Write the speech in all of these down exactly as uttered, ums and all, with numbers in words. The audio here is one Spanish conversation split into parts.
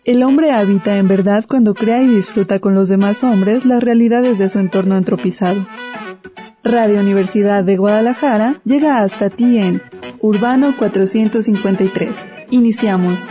El hombre habita en verdad cuando crea y disfruta con los demás hombres las realidades de su entorno antropizado. Radio Universidad de Guadalajara llega hasta ti en Urbano cuatrocientos cincuenta y tres. Iniciamos.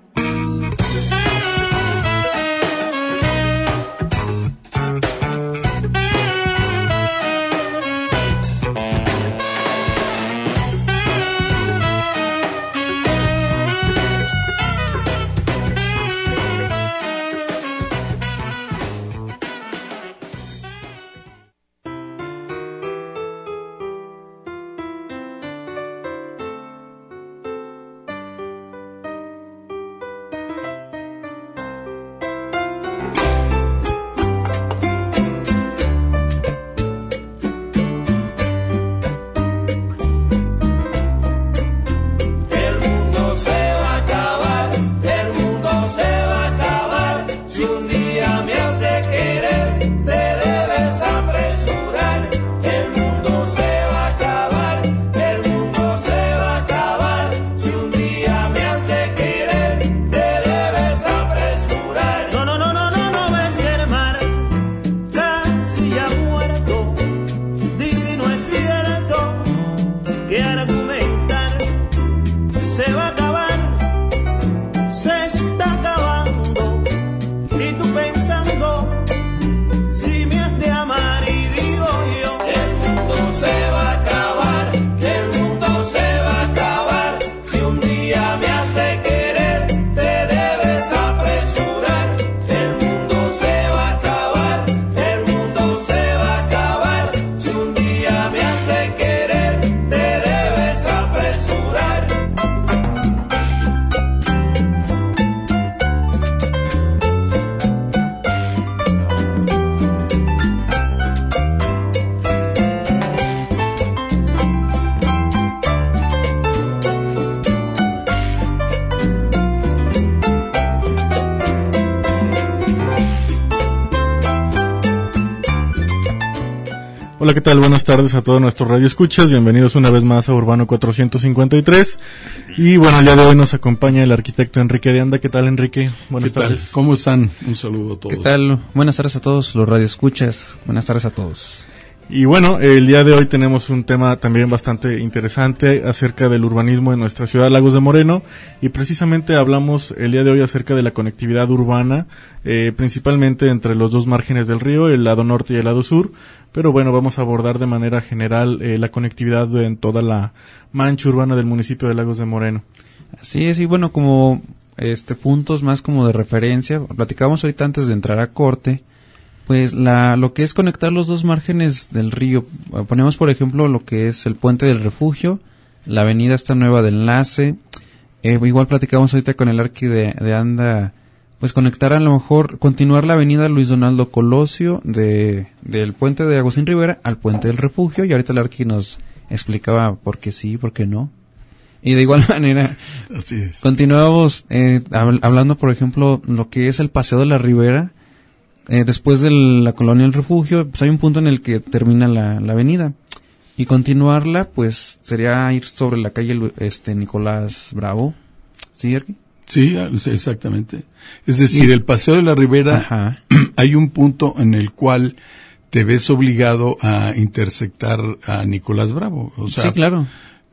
Hola, ¿qué tal? Buenas tardes a todos nuestros radioescuchas. Bienvenidos una vez más a Urbano cuatrocientos cincuenta y tres. Y bueno, el día de hoy nos acompaña el arquitecto Enrique de Anda. ¿Qué tal, Enrique? Buenas ¿Qué tardes. tal? ¿Cómo están? Un saludo a todos. ¿Qué tal? Buenas tardes a todos los radioescuchas. Buenas tardes a todos. Y bueno, el día de hoy tenemos un tema también bastante interesante acerca del urbanismo en nuestra ciudad, Lagos de Moreno, y precisamente hablamos el día de hoy acerca de la conectividad urbana, eh, principalmente entre los dos márgenes del río, el lado norte y el lado sur, pero bueno, vamos a abordar de manera general eh, la conectividad en toda la mancha urbana del municipio de Lagos de Moreno. Así es, y bueno, como este puntos más como de referencia, platicábamos ahorita antes de entrar a corte, pues la lo que es conectar los dos márgenes del río. Ponemos por ejemplo lo que es el Puente del Refugio, la avenida esta nueva de enlace, eh, igual platicamos ahorita con el arqui de, de Anda, pues conectar a lo mejor, continuar la avenida Luis Donaldo Colosio de del Puente de Agustín Rivera al Puente del Refugio, y ahorita el arqui nos explicaba por qué sí, por qué no. Y de igual manera, así es. Continuamos eh, hab- hablando por ejemplo lo que es el Paseo de la Ribera. Eh, después de la colonia El Refugio, pues hay un punto en el que termina la, la avenida. Y continuarla, pues, sería ir sobre la calle este Nicolás Bravo. ¿Sí, Erki? Sí, exactamente. Es decir, y, el Paseo de la Ribera, ajá, hay un punto en el cual te ves obligado a intersectar a Nicolás Bravo. O sea, sí, claro.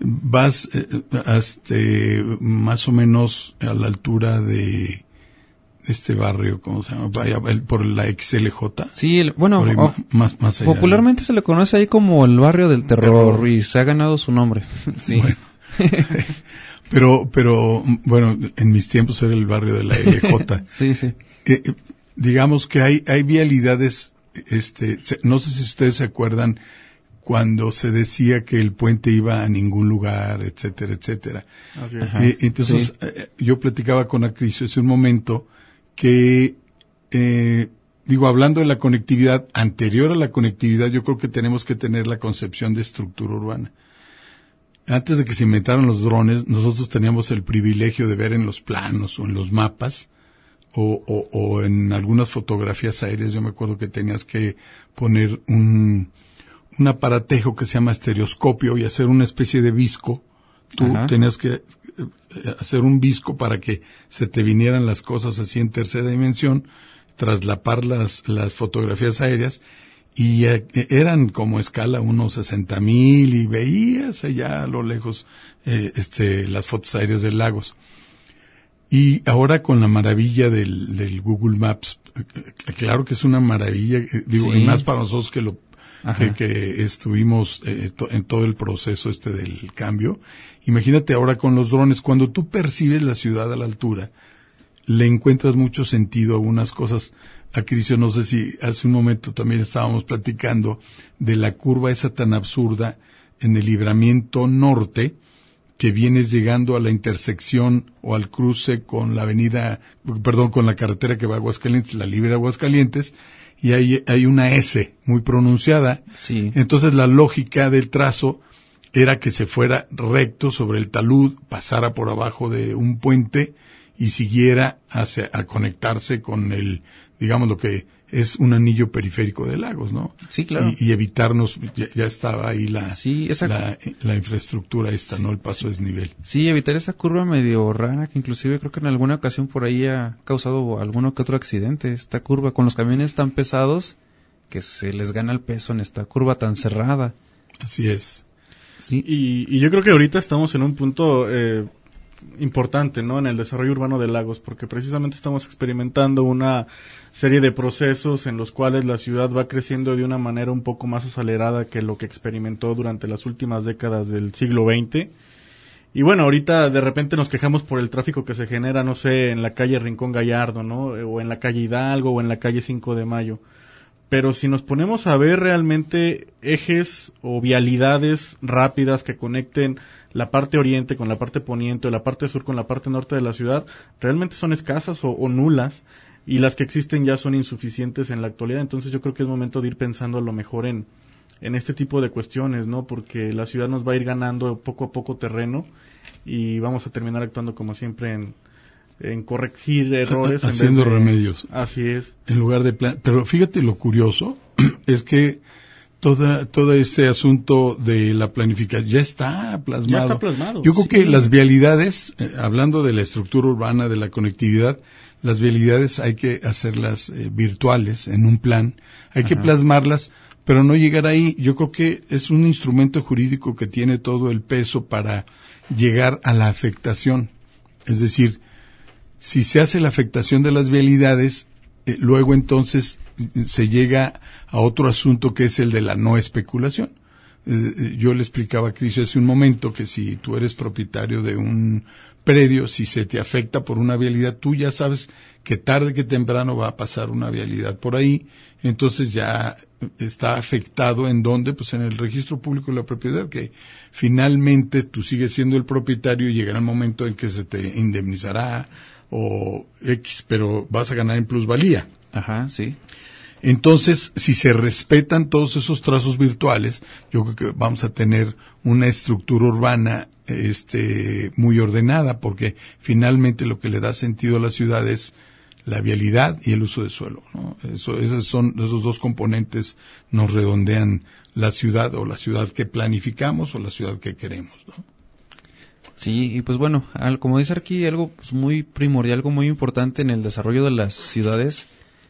Vas eh, hasta más o menos a la altura de este barrio, ¿cómo se llama? Vaya, el, por la X L J. Sí, el, bueno, ahí, oh, más, más allá. Popularmente se le conoce ahí como el barrio del terror, terror. Y se ha ganado su nombre. Sí. Bueno. pero, pero, bueno, en mis tiempos era el barrio de la L J. Sí, sí. Eh, digamos que hay, hay vialidades, este, no sé si ustedes se acuerdan cuando se decía que el puente iba a ningún lugar, etcétera, etcétera. Así es. Eh, entonces, sí. eh, yo platicaba con Acricio hace un momento que, eh, digo, hablando de la conectividad, anterior a la conectividad, yo creo que tenemos que tener la concepción de estructura urbana. Antes de que se inventaron los drones, nosotros teníamos el privilegio de ver en los planos o en los mapas o, o, o en algunas fotografías aéreas. Yo me acuerdo que tenías que poner un, un aparatejo que se llama estereoscopio y hacer una especie de visco. Tú Ajá. tenías que eh, hacer un visco para que se te vinieran las cosas así en tercera dimensión, traslapar las, las fotografías aéreas, y eh, eran como escala unos sesenta mil, y veías allá a lo lejos eh, este las fotos aéreas de lagos. Y ahora con la maravilla del, del Google Maps, eh, claro que es una maravilla, eh, digo, sí. y más para nosotros que lo que, que estuvimos eh, to, en todo el proceso este del cambio. Imagínate ahora con los drones, cuando tú percibes la ciudad a la altura, le encuentras mucho sentido a algunas cosas. Acricio, no sé si hace un momento también estábamos platicando de la curva esa tan absurda en el libramiento norte, que vienes llegando a la intersección o al cruce con la avenida, perdón, con la carretera que va a Aguascalientes, la libre Aguascalientes, y hay, hay una S muy pronunciada. Sí. Entonces la lógica del trazo era que se fuera recto sobre el talud, pasara por abajo de un puente y siguiera hacia, a conectarse con el, digamos, lo que es un anillo periférico de Lagos, ¿no? Sí, claro. Y, y evitarnos, ya, ya estaba ahí la, sí, esa... la, la infraestructura esta, sí, ¿no? El paso sí. a desnivel. Sí, evitar esa curva medio rara, que inclusive creo que en alguna ocasión por ahí ha causado alguno que otro accidente, esta curva, con los camiones tan pesados que se les gana el peso en esta curva tan cerrada. Así es. Sí. Y, y yo creo que ahorita estamos en un punto eh, importante, ¿no? En el desarrollo urbano de Lagos, porque precisamente estamos experimentando una serie de procesos en los cuales la ciudad va creciendo de una manera un poco más acelerada que lo que experimentó durante las últimas décadas del siglo veinte. Y bueno, ahorita de repente nos quejamos por el tráfico que se genera, no sé, en la calle Rincón Gallardo, ¿no? O en la calle Hidalgo, o en la calle cinco de mayo. Pero si nos ponemos a ver realmente ejes o vialidades rápidas que conecten la parte oriente con la parte poniente o la parte sur con la parte norte de la ciudad, realmente son escasas o, o nulas, y las que existen ya son insuficientes en la actualidad. Entonces yo creo que es momento de ir pensando a lo mejor en, en este tipo de cuestiones, ¿no? Porque la ciudad nos va a ir ganando poco a poco terreno y vamos a terminar actuando como siempre en... en corregir errores. Haciendo en vez de, remedios. Así es. En lugar de plan. Pero fíjate lo curioso, es que toda, todo este asunto de la planificación ya está plasmado. Ya está plasmado. Yo creo sí. que las vialidades, eh, hablando de la estructura urbana, de la conectividad, las vialidades hay que hacerlas eh, virtuales en un plan, hay Ajá. que plasmarlas, pero no llegar ahí. Yo creo que es un instrumento jurídico que tiene todo el peso para llegar a la afectación. Es decir, si se hace la afectación de las vialidades, eh, luego entonces eh, se llega a otro asunto que es el de la no especulación. Eh, yo le explicaba a Cris hace un momento que si tú eres propietario de un predio, si se te afecta por una vialidad, tú ya sabes que tarde que temprano va a pasar una vialidad por ahí, entonces ya está afectado en dónde, pues en el registro público de la propiedad, que finalmente tú sigues siendo el propietario y llegará el momento en que se te indemnizará o X, pero vas a ganar en plusvalía. Ajá, sí. Entonces, si se respetan todos esos trazos virtuales, yo creo que vamos a tener una estructura urbana este muy ordenada, porque finalmente lo que le da sentido a la ciudad es la vialidad y el uso de suelo, ¿no? Eso, esos son esos dos componentes nos redondean la ciudad, o la ciudad que planificamos o la ciudad que queremos, ¿no? Sí, y pues bueno, al, como dice aquí, algo pues muy primordial, algo muy importante en el desarrollo de las ciudades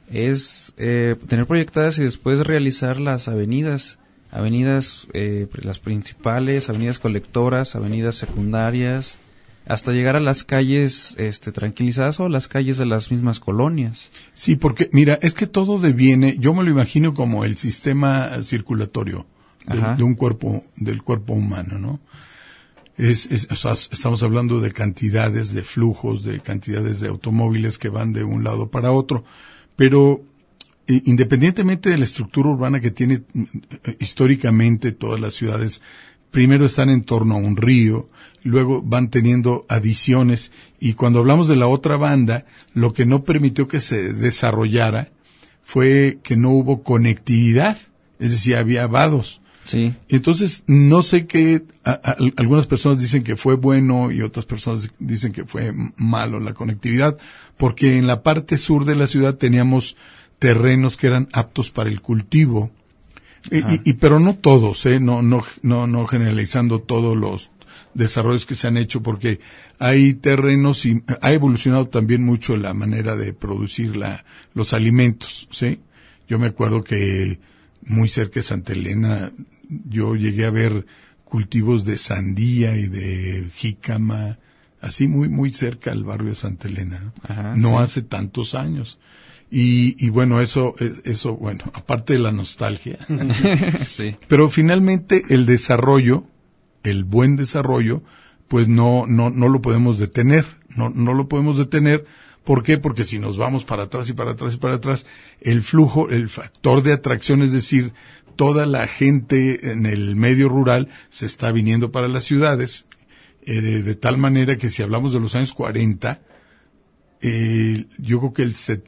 es eh, tener proyectadas y después realizar las avenidas, avenidas eh, las principales, avenidas colectoras, avenidas secundarias, hasta llegar a las calles este, tranquilizadas o las calles de las mismas colonias. Sí, porque mira, es que todo deviene, yo me lo imagino como el sistema circulatorio de, de un cuerpo, del cuerpo humano, ¿no? Es, es, o sea, estamos hablando de cantidades de flujos, de cantidades de automóviles que van de un lado para otro, pero eh, independientemente de la estructura urbana que tiene eh, históricamente todas las ciudades, primero están en torno a un río, luego van teniendo adiciones, y cuando hablamos de la otra banda, lo que no permitió que se desarrollara fue que no hubo conectividad, es decir, había vados. Sí. Entonces, no sé qué, a, a, algunas personas dicen que fue bueno y otras personas dicen que fue malo la conectividad, porque en la parte sur de la ciudad teníamos terrenos que eran aptos para el cultivo, y, y, y pero no todos, eh, no, no, no, no generalizando todos los, desarrollos que se han hecho, porque hay terrenos y ha evolucionado también mucho la manera de producir la, los alimentos, ¿sí? Yo me acuerdo que muy cerca de Santa Elena yo llegué a ver cultivos de sandía y de jícama, así muy muy cerca al barrio de Santa Elena, ¿no? Ajá, no sí. Hace tantos años. Y, y bueno, eso, eso, bueno, aparte de la nostalgia. Sí. Pero finalmente el desarrollo, el buen desarrollo, pues no, no, no lo podemos detener. No, no lo podemos detener. ¿Por qué? Porque si nos vamos para atrás y para atrás y para atrás, el flujo, el factor de atracción, es decir, toda la gente en el medio rural se está viniendo para las ciudades, eh, de, de tal manera que si hablamos de los años cuarenta, eh, yo creo que el set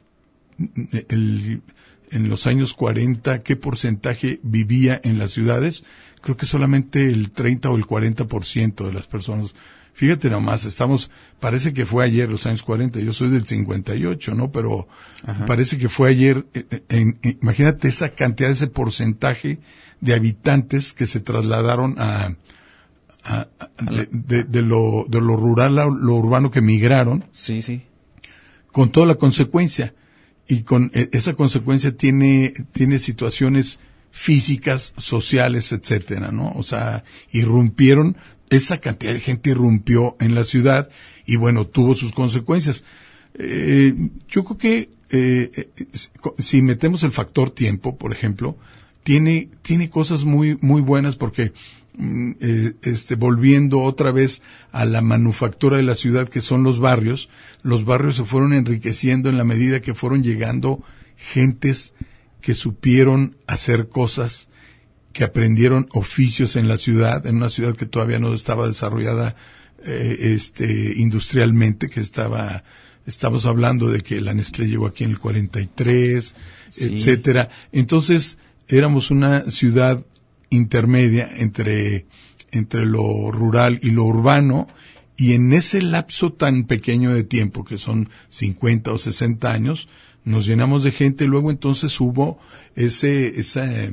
El, en los años cuarenta, ¿qué porcentaje vivía en las ciudades? Creo que solamente el treinta o el cuarenta por ciento de las personas. Fíjate nomás, estamos, parece que fue ayer los años cuarenta, yo soy del cincuenta y ocho, ¿no? Pero ajá, parece que fue ayer, en, en, en, imagínate esa cantidad, ese porcentaje de habitantes que se trasladaron a, a, a de, de, de lo, de lo rural a lo urbano, que migraron. Sí, sí. Con toda la consecuencia. Y con esa consecuencia tiene, tiene situaciones físicas, sociales, etcétera, ¿no? O sea, irrumpieron, esa cantidad de gente irrumpió en la ciudad y bueno, tuvo sus consecuencias. Eh, yo creo que, eh, si metemos el factor tiempo, por ejemplo, tiene, tiene cosas muy, muy buenas porque, Eh, este, volviendo otra vez a la manufactura de la ciudad, que son los barrios, los barrios se fueron enriqueciendo en la medida que fueron llegando gentes que supieron hacer cosas, que aprendieron oficios en la ciudad, en una ciudad que todavía no estaba desarrollada eh, este, industrialmente, que estaba, estamos hablando de que la Nestlé llegó aquí en el cuarenta y tres, sí, etcétera. Entonces, éramos una ciudad intermedia entre, entre lo rural y lo urbano, y en ese lapso tan pequeño de tiempo, que son cincuenta o sesenta años, nos llenamos de gente. Y luego entonces hubo ese, esa, eh,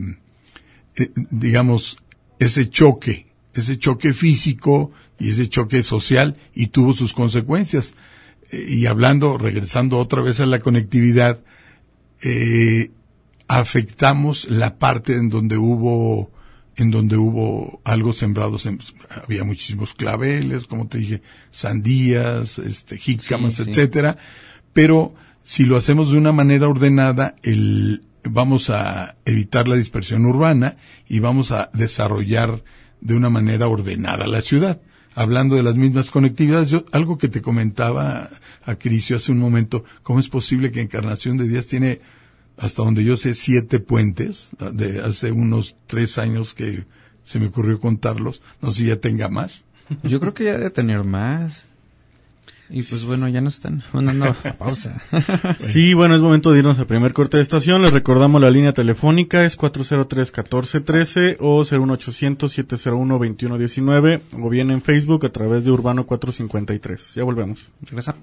digamos, ese choque, ese choque físico y ese choque social, y tuvo sus consecuencias. Eh, y hablando, regresando otra vez a la conectividad, eh, afectamos la parte en donde hubo en donde hubo algo sembrado, había muchísimos claveles, como te dije, sandías, este, jícamas, sí, etcétera, sí. Pero si lo hacemos de una manera ordenada, el, vamos a evitar la dispersión urbana y vamos a desarrollar de una manera ordenada la ciudad. Hablando de las mismas conectividades, yo, algo que te comentaba a Crisio hace un momento, ¿cómo es posible que Encarnación de Díaz tiene, hasta donde yo sé, siete puentes? De hace unos tres años que se me ocurrió contarlos. No sé si ya tenga más. Yo creo que ya debe tener más. Y pues bueno, ya nos están mandando a pausa. Sí, bueno, es momento de irnos al primer corte de estación. Les recordamos la línea telefónica, es cuatro cero tres, uno cuatro uno tres o cero uno ochocientos, siete cero uno, veintiuno diecinueve, o bien en Facebook a través de Urbano cuatrocientos cincuenta y tres. Ya volvemos. Regresamos.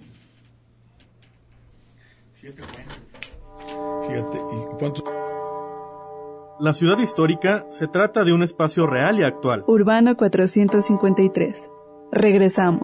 Siete Fíjate, ¿y cuánto? La ciudad histórica se trata de un espacio real y actual. Urbano cuatrocientos cincuenta y tres. Regresamos.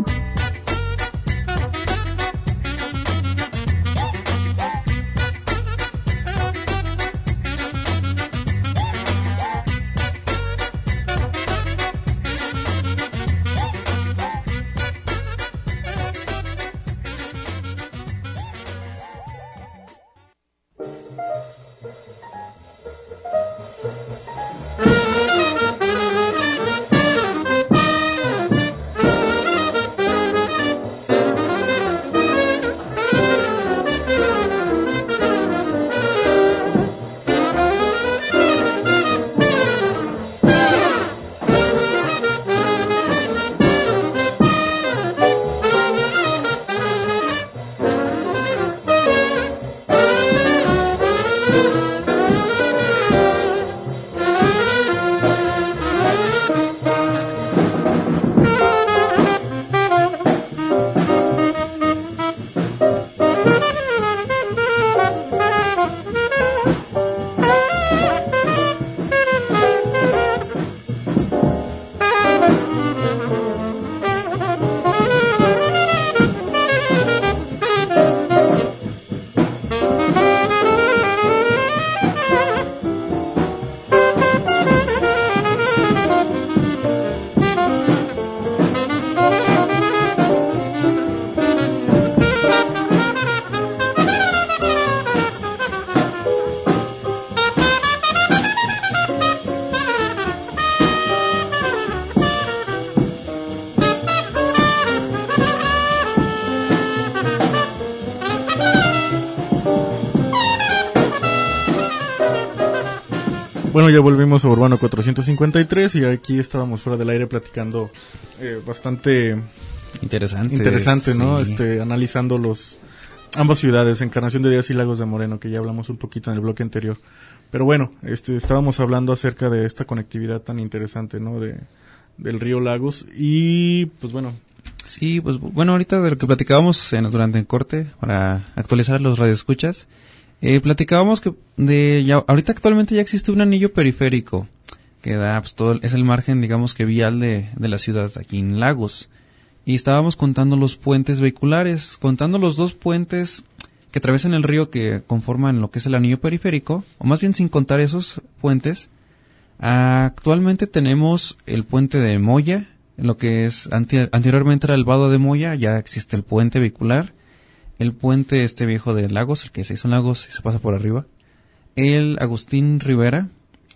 Bueno, ya volvimos a Urbano cuatrocientos cincuenta y tres y aquí estábamos fuera del aire platicando eh, bastante interesante, interesante, ¿no? Sí. Este, analizando los ambas ciudades, Encarnación de Díaz y Lagos de Moreno, que ya hablamos un poquito en el bloque anterior. Pero bueno, este, estábamos hablando acerca de esta conectividad tan interesante, ¿no? De del río Lagos y pues bueno. Sí, pues bueno, ahorita de lo que platicábamos en, durante el corte para actualizar los radioescuchas. Eh, platicábamos que de ya, ahorita actualmente ya existe un anillo periférico que da pues, todo es el margen, digamos que vial de, de la ciudad aquí en Lagos, y estábamos contando los puentes vehiculares, contando los dos puentes que atraviesan el río que conforman lo que es el anillo periférico, o más bien sin contar esos puentes. Actualmente tenemos el puente de Moya, lo que es anti- anteriormente era el vado de Moya, ya existe el puente vehicular. El puente este viejo de Lagos, el que se hizo en Lagos y se pasa por arriba. El Agustín Rivera.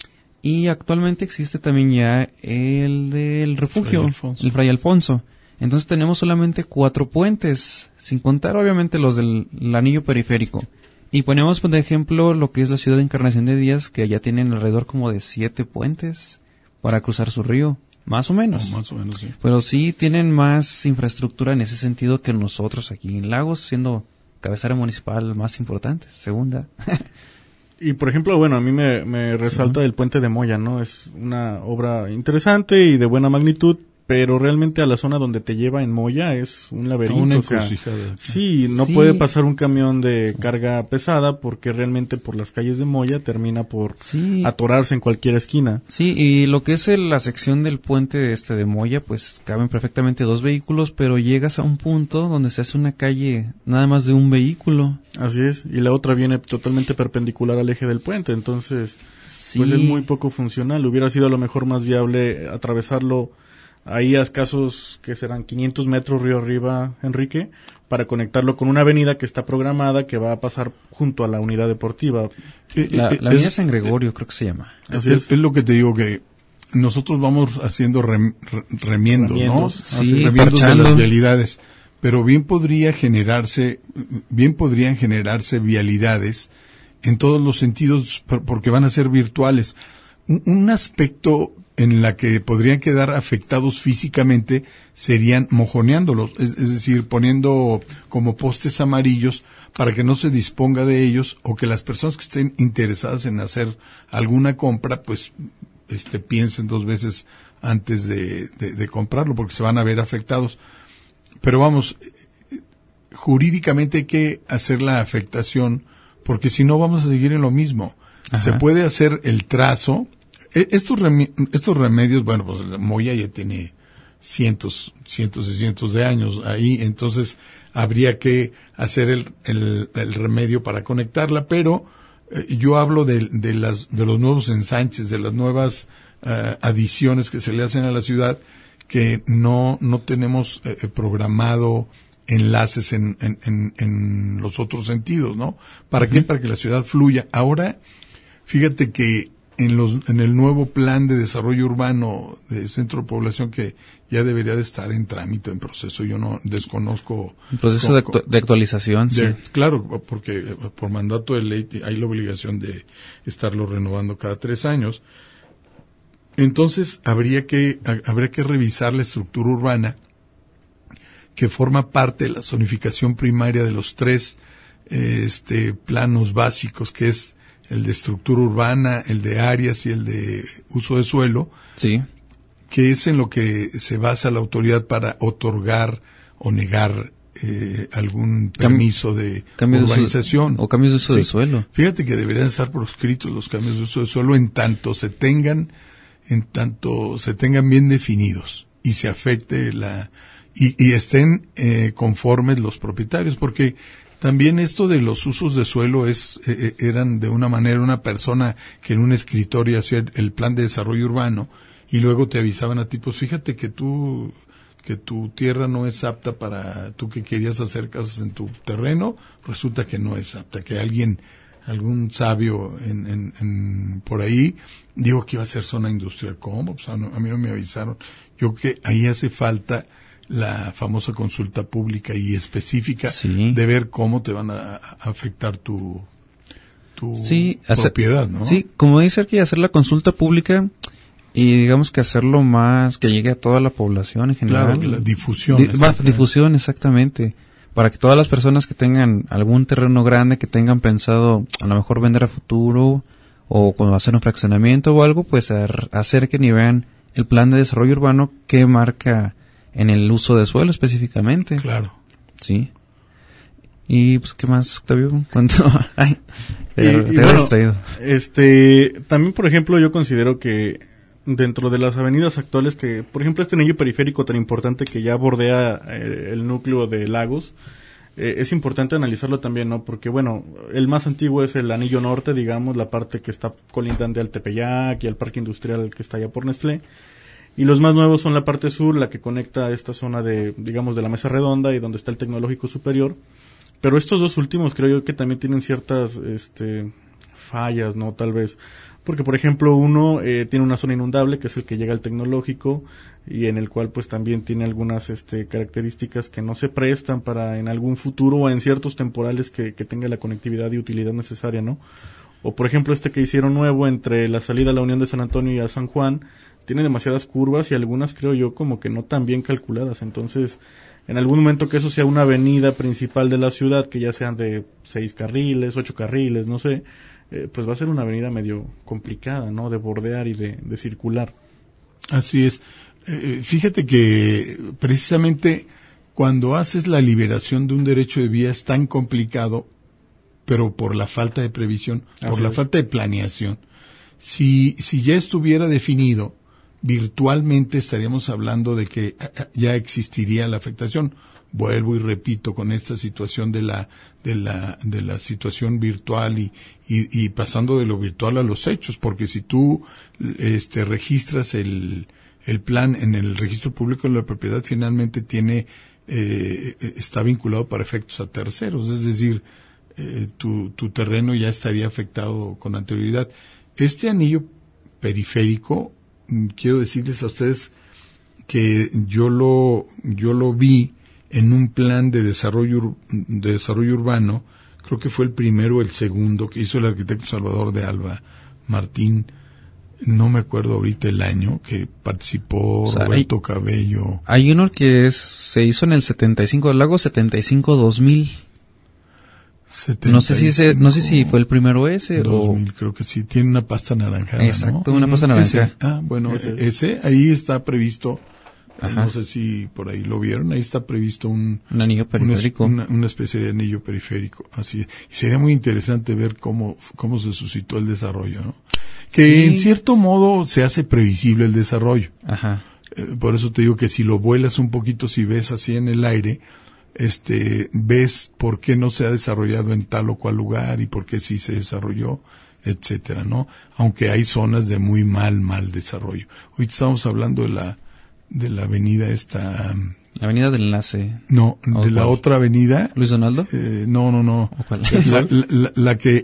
Y actualmente existe también ya el del refugio, Fray el Fray Alfonso. Entonces tenemos solamente cuatro puentes, sin contar obviamente los del anillo periférico. Y ponemos de ejemplo lo que es la ciudad de Encarnación de Díaz, que ya tienen alrededor como de siete puentes para cruzar su río. Más o menos. No, más o menos, sí. Pero sí tienen más infraestructura en ese sentido que nosotros aquí en Lagos, siendo cabecera municipal más importante, segunda. Y por ejemplo, bueno, a mí me, me resalta sí. el puente de Moya, ¿no? Es una obra interesante y de buena magnitud, pero realmente a la zona donde te lleva en Moya es un laberinto. Una o sea, sí, no sí. puede pasar un camión de carga pesada porque realmente por las calles de Moya termina por sí. atorarse en cualquier esquina. Sí, y lo que es el, la sección del puente este de Moya, pues caben perfectamente dos vehículos, pero llegas a un punto donde se hace una calle nada más de un vehículo. Así es, y la otra viene totalmente perpendicular al eje del puente, entonces sí. pues es muy poco funcional. Hubiera sido a lo mejor más viable atravesarlo ahí a escasos, que serán quinientos metros río arriba, Enrique, para conectarlo con una avenida que está programada, que va a pasar junto a la unidad deportiva. Eh, la eh, la avenida es, San Gregorio, creo que se llama. Así es, es. es lo que te digo, que nosotros vamos haciendo rem, remiendos, remiendos, ¿no? Sí, remiendos de las vialidades. Pero bien podría generarse, bien podrían generarse vialidades en todos los sentidos, porque van a ser virtuales. Un, un aspecto en la que podrían quedar afectados físicamente serían mojoneándolos, es, es decir, poniendo como postes amarillos para que no se disponga de ellos, o que las personas que estén interesadas en hacer alguna compra, pues, este, piensen dos veces antes de, de, de comprarlo, porque se van a ver afectados. Pero vamos, jurídicamente hay que hacer la afectación, porque si no vamos a seguir en lo mismo. Ajá. Se puede hacer el trazo. Estos, remi- estos remedios, bueno, pues Moya ya tiene cientos, cientos y cientos de años ahí, entonces habría que hacer el, el, el remedio para conectarla, pero eh, yo hablo de, de, las, de los nuevos ensanches, de las nuevas uh, adiciones que se le hacen a la ciudad, que no, no tenemos eh, programado enlaces en, en, en, en los otros sentidos, ¿no? ¿Para uh-huh. qué? Para que la ciudad fluya. Ahora, fíjate que en los, en el nuevo plan de desarrollo urbano de centro de población, que ya debería de estar en trámite, en proceso, yo no desconozco. Un proceso con, de, actu- de actualización, de, sí. Claro, porque por mandato de ley hay la obligación de estarlo renovando cada tres años. Entonces, habría que, habría que revisar la estructura urbana que forma parte de la zonificación primaria de los tres, eh, este, planos básicos, que es el de estructura urbana, el de áreas y el de uso de suelo, sí, que es en lo que se basa la autoridad para otorgar o negar eh, algún permiso de Cambio urbanización. De uso, o cambios de uso sí. de suelo. Fíjate que deberían estar proscritos los cambios de uso de suelo en tanto se tengan, en tanto se tengan bien definidos y se afecte la, y, y estén eh, conformes los propietarios, porque también esto de los usos de suelo es eh, eran de una manera una persona que en un escritorio hacía el plan de desarrollo urbano y luego te avisaban a ti, pues fíjate que tú, que tu tierra no es apta para, tú que querías hacer casas en tu terreno, resulta que no es apta, que alguien, algún sabio en, en, en por ahí dijo que iba a ser zona industrial. ¿Cómo? Pues a, no, a mí no me avisaron. Yo creo que ahí hace falta la famosa consulta pública y específica sí. de ver cómo te van a, a afectar tu, tu sí, hacer, propiedad, ¿no? Sí, como dice aquí, hacer la consulta pública y digamos que hacerlo más, que llegue a toda la población en general. Claro, la difusión. Di, va, difusión, exactamente. Para que todas las personas que tengan algún terreno grande, que tengan pensado a lo mejor vender a futuro o cuando hacer un fraccionamiento o algo, pues ar, acerquen y vean el plan de desarrollo urbano que marca en el uso de suelo específicamente. Claro. Sí. Y pues, ¿qué más, Octavio? ¿Cuánto? Ay, te, y, te y bueno, distraído. Este, también, por ejemplo, yo considero que dentro de las avenidas actuales que, por ejemplo, este anillo periférico tan importante que ya bordea eh, el núcleo de Lagos, eh, es importante analizarlo también, ¿no? Porque, bueno, el más antiguo es el anillo norte, digamos, la parte que está colindante al Tepeyac y al parque industrial que está allá por Nestlé. Y los más nuevos son la parte sur, la que conecta a esta zona de, digamos, de la Mesa Redonda y donde está el Tecnológico Superior. Pero estos dos últimos creo yo que también tienen ciertas este, fallas, ¿no? Tal vez. Porque, por ejemplo, uno eh, tiene una zona inundable, que es el que llega al Tecnológico, y en el cual pues también tiene algunas este, características que no se prestan para en algún futuro o en ciertos temporales que, que tenga la conectividad y utilidad necesaria, ¿no? O, por ejemplo, este que hicieron nuevo entre la salida a la Unión de San Antonio y a San Juan, tiene demasiadas curvas y algunas, creo yo, como que no tan bien calculadas. Entonces, en algún momento que eso sea una avenida principal de la ciudad, que ya sean de seis carriles, ocho carriles, no sé, eh, pues va a ser una avenida medio complicada, ¿no? De bordear y de, de circular. Así es. Eh, fíjate que precisamente cuando haces la liberación de un derecho de vía es tan complicado, pero por la falta de previsión, por Así la es. falta de planeación. Si, si ya estuviera definido, virtualmente estaríamos hablando de que ya existiría la afectación. Vuelvo y repito con esta situación de la de la de la situación virtual y, y y pasando de lo virtual a los hechos, porque si tú este registras el el plan en el registro público de la propiedad, finalmente tiene eh, está vinculado para efectos a terceros, es decir, eh, tu tu terreno ya estaría afectado con anterioridad. Este anillo periférico, quiero decirles a ustedes que yo lo yo lo vi en un plan de desarrollo de desarrollo urbano, creo que fue el primero o el segundo que hizo el arquitecto Salvador de Alba Martín, no me acuerdo ahorita el año, que participó, o sea, Roberto hay, Cabello. Hay uno que es se hizo en el setenta y cinco, Lago setenta y cinco dos mil. setenta y cinco, no sé si se, no sé si fue el primero ese dos mil, o creo que sí, tiene una pasta naranjada, exacto, ¿no? una pasta naranja. Ese, ah, bueno, ese, ese ahí está previsto. Ajá. No sé si por ahí lo vieron, ahí está previsto un, un anillo periférico. Una, una especie de anillo periférico, así es. Y sería muy interesante ver cómo, cómo se suscitó el desarrollo, ¿no? Que sí, en cierto modo se hace previsible el desarrollo. Ajá. Eh, por eso te digo que si lo vuelas un poquito, si ves así en el aire, este, ves por qué no se ha desarrollado en tal o cual lugar y por qué sí se desarrolló, etcétera, ¿no? Aunque hay zonas de muy mal, mal desarrollo. Hoy estamos hablando de la, de la avenida esta... La avenida del enlace. No, de cuál? La otra avenida. ¿Luis Donaldo? Eh, no, no, no. ¿Cuál? La, la, la, la que...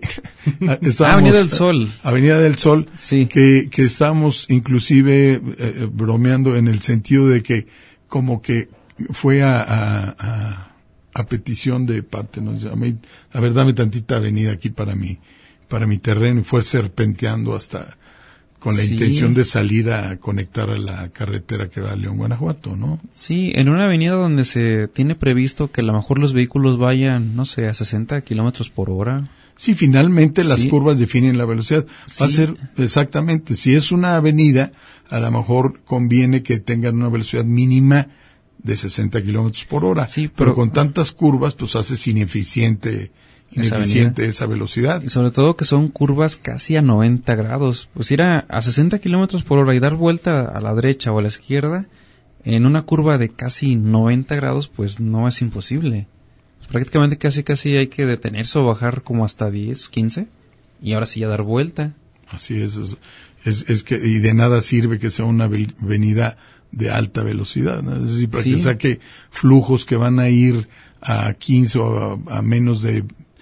ah, Avenida del Sol. Avenida del Sol. Sí. Que, que estábamos inclusive eh, bromeando en el sentido de que como que fue a, a, a, a petición de parte, ¿no? A, mí, a ver, dame tantita avenida aquí para mi, para mi terreno, y fue serpenteando hasta... con la sí. intención de salir a conectar a la carretera que va a León, Guanajuato, ¿no? Sí, en una avenida donde se tiene previsto que a lo mejor los vehículos vayan, no sé, a sesenta kilómetros por hora. Sí, finalmente las sí. curvas definen la velocidad. Va sí. a ser exactamente, si es una avenida, a lo mejor conviene que tengan una velocidad mínima de sesenta kilómetros por hora. Sí, pero, pero con tantas curvas, pues haces ineficiente ineficiente esa, esa velocidad. Y sobre todo que son curvas casi a noventa grados. Pues ir a, a sesenta kilómetros por hora y dar vuelta a la derecha o a la izquierda en una curva de casi noventa grados, pues no es imposible. Pues prácticamente casi casi hay que detenerse o bajar como hasta diez, quince y ahora sí ya dar vuelta. Así es, es, es, es que y de nada sirve que sea una avenida de alta velocidad, ¿no? Es decir, para sí. que saque flujos que van a ir a quince o a, a menos de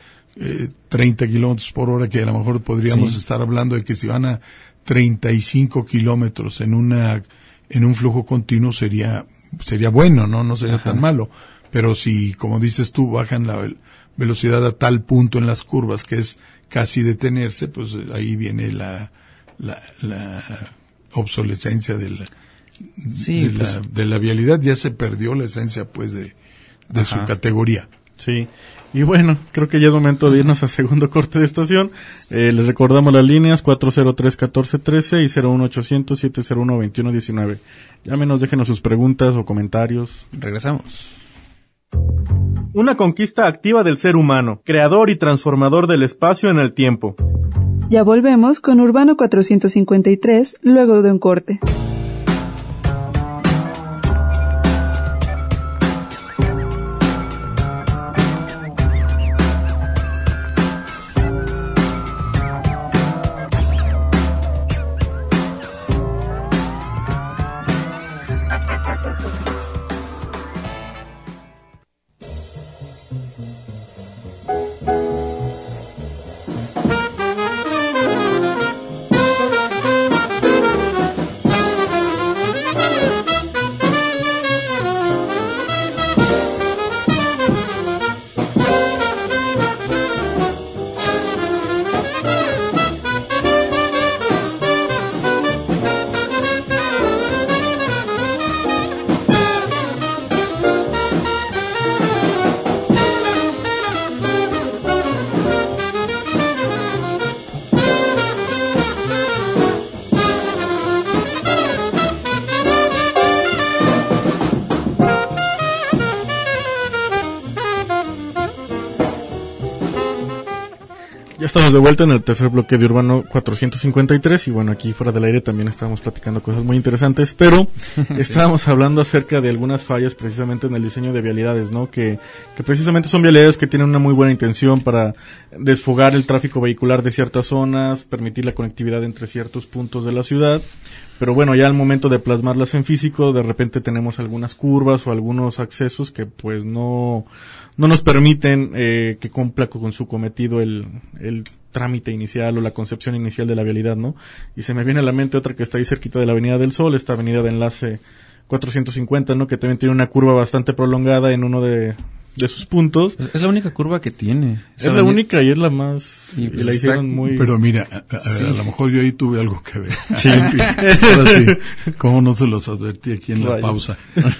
Eh, treinta kilómetros por hora, que a lo mejor podríamos sí. estar hablando de que si van a treinta y cinco kilómetros en una en un flujo continuo sería sería bueno, no no sería Ajá. tan malo, pero si como dices tú bajan la velocidad a tal punto en las curvas que es casi detenerse, pues ahí viene la, la, la obsolescencia de la, sí, de, pues, la, de la vialidad. Ya se perdió la esencia, pues, de, de su categoría. Sí, y bueno, creo que ya es momento de irnos a segundo corte de estación. Eh, les recordamos las líneas cuatro cero tres, uno cuatro uno tres y cero uno ochocientos, siete cero uno, veintiuno diecinueve. Llámenos, déjenos sus preguntas o comentarios. Regresamos. Una conquista activa del ser humano, creador y transformador del espacio en el tiempo. Ya volvemos con Urbano cuatrocientos cincuenta y tres, luego de un corte. Estamos de vuelta en el tercer bloque de Urbano cuatrocientos cincuenta y tres y bueno, aquí fuera del aire también estábamos platicando cosas muy interesantes, pero sí. estábamos hablando acerca de algunas fallas precisamente en el diseño de vialidades, ¿no? Que, que precisamente son vialidades que tienen una muy buena intención para desfogar el tráfico vehicular de ciertas zonas, permitir la conectividad entre ciertos puntos de la ciudad, pero bueno, ya al momento de plasmarlas en físico, de repente tenemos algunas curvas o algunos accesos que pues no, no nos permiten eh, que cumpla con su cometido el, el trámite inicial o la concepción inicial de la vialidad, ¿no? Y se me viene a la mente otra que está ahí cerquita de la Avenida del Sol, esta avenida de enlace cuatrocientos cincuenta, ¿no? Que también tiene una curva bastante prolongada en uno de, de sus puntos. Es la única curva que tiene. Es la única y es la más... Y, y pues la hicieron está, muy... Pero mira, a, a, sí. a lo mejor yo ahí tuve algo que ver. Sí, sí. Ahora sí, cómo no se los advertí aquí en la Rayo. pausa.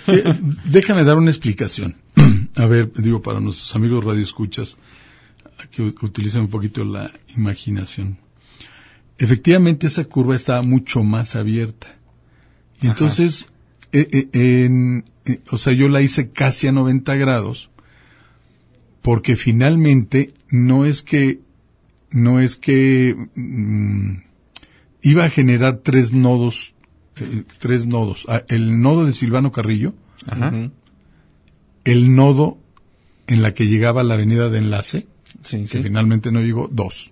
Déjame dar una explicación. A ver, digo, para nuestros amigos radioescuchas, que utilicen un poquito la imaginación. Efectivamente, esa curva estaba mucho más abierta. Y entonces, eh, eh, en, eh, o sea, yo la hice casi a noventa grados, porque finalmente no es que, no es que mmm, iba a generar tres nodos, eh, tres nodos. Ah, el nodo de Silvano Carrillo, Ajá. el nodo en la que llegaba la avenida de enlace, sí, que sí. finalmente no llegó, dos.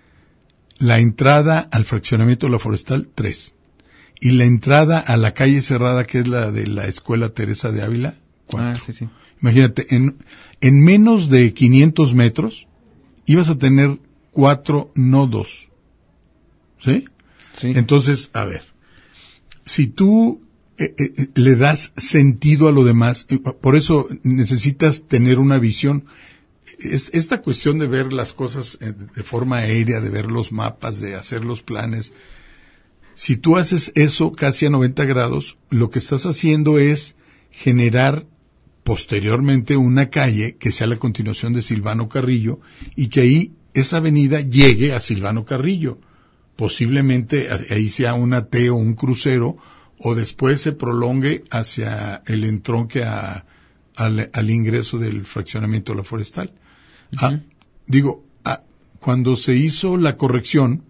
La entrada al fraccionamiento de la Forestal, tres. Y la entrada a la calle cerrada, que es la de la Escuela Teresa de Ávila, cuatro. Ah, sí, sí. Imagínate, en, en menos de quinientos metros ibas a tener cuatro nodos. ¿Sí? Sí. Entonces, a ver, si tú eh, eh, le das sentido a lo demás, eh, por eso necesitas tener una visión. Es esta cuestión de ver las cosas eh, de forma aérea, de ver los mapas, de hacer los planes. Si tú haces eso casi a noventa grados, lo que estás haciendo es generar posteriormente una calle que sea la continuación de Silvano Carrillo y que ahí esa avenida llegue a Silvano Carrillo. Posiblemente ahí sea una T o un crucero o después se prolongue hacia el entronque a, al, al ingreso del fraccionamiento de la Forestal. Uh-huh. Ah, digo, ah, cuando se hizo la corrección,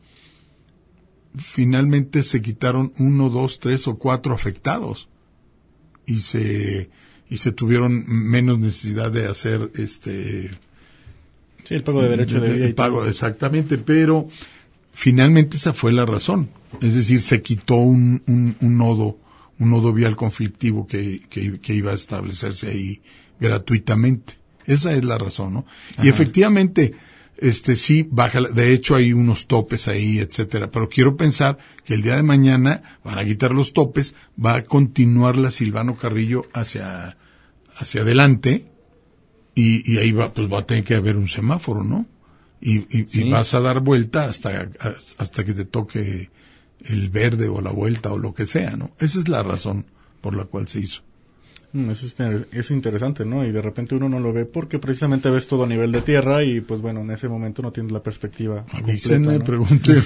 finalmente se quitaron uno, dos, tres o cuatro afectados y se y se tuvieron menos necesidad de hacer este sí el pago de derecho de, de, de vía pago todo. Exactamente, pero finalmente esa fue la razón, es decir, se quitó un, un, un nodo un nodo vial conflictivo que, que que iba a establecerse ahí gratuitamente. Esa es la razón, ¿no? Ajá. Y efectivamente este sí baja, de hecho hay unos topes ahí, etcétera, pero quiero pensar que el día de mañana van a quitar los topes, va a continuar la Silvano Carrillo hacia hacia adelante y, y ahí va, pues va a tener que haber un semáforo, ¿no? Y, y, sí. y vas a dar vuelta hasta, hasta que te toque el verde o la vuelta o lo que sea, ¿no? Esa es la razón por la cual se hizo. Eso es, es interesante, ¿no? Y de repente uno no lo ve porque precisamente ves todo a nivel de tierra y pues bueno, en ese momento no tienes la perspectiva Avísenme, completa, ¿no? Pregunté.